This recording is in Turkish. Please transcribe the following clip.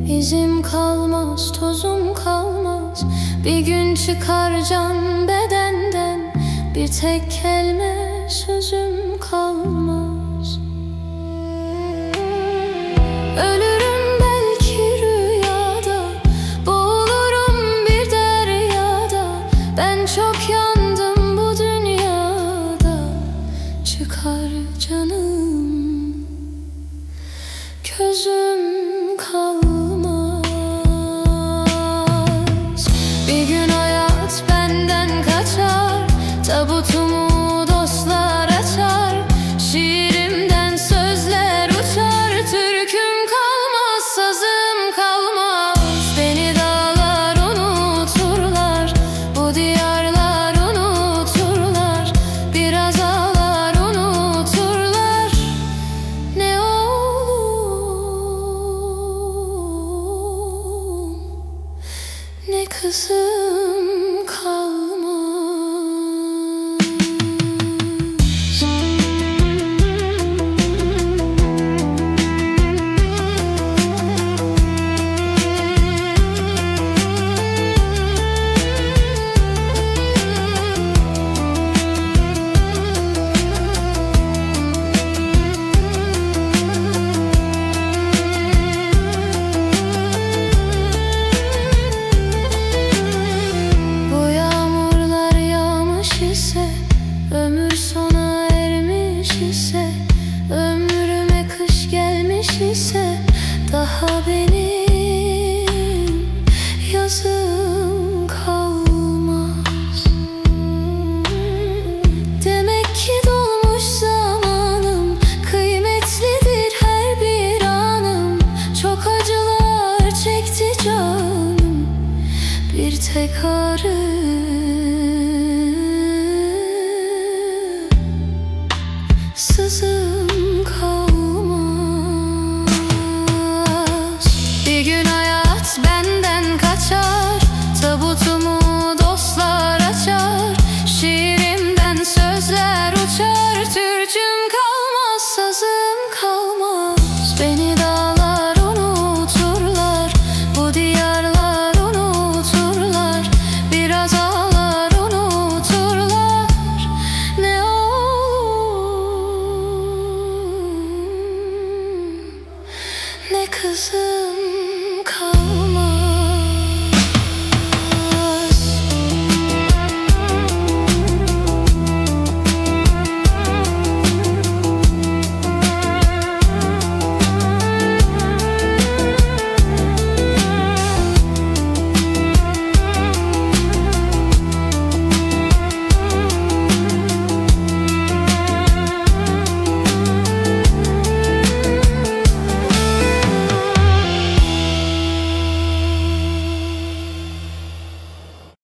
İzim kalmaz, tozum kalmaz. Bir gün çıkar can bedenden, bir tek kelime sözüm kalmaz. Ölürüm belki rüyada, boğulurum bir deryada. Ben çok yandım bu dünyada, çıkar canım, gözüm kalmaz. Bir gün hayat benden kaçar, tabutumu dostlar açar. Şiirimden sözler uçar, türküm kalmaz, sazım kalmaz. Beni dağlar unuturlar, bu diyarlar unuturlar. Biraz ağlar unuturlar, ne oğlum ne kızım kalmaz. Ömür sona ermiş ise, ömrüme kış gelmiş ise, daha benim yazım kalmaz. Demek ki dolmuş zamanım, kıymetlidir her bir anım. Çok acılar çekti canım, bir tek ağrı sızım kalmaz. Bir gün hayat benden kaçar, tabutumu dostlar açar. Şiirimden sözler uçar, türküm kalmaz, sazım kalmaz. Beni dağlar unuturlar, bu diyarlar unuturlar. Biraz ağlar unuturlar, ne ne kızım kalmaz.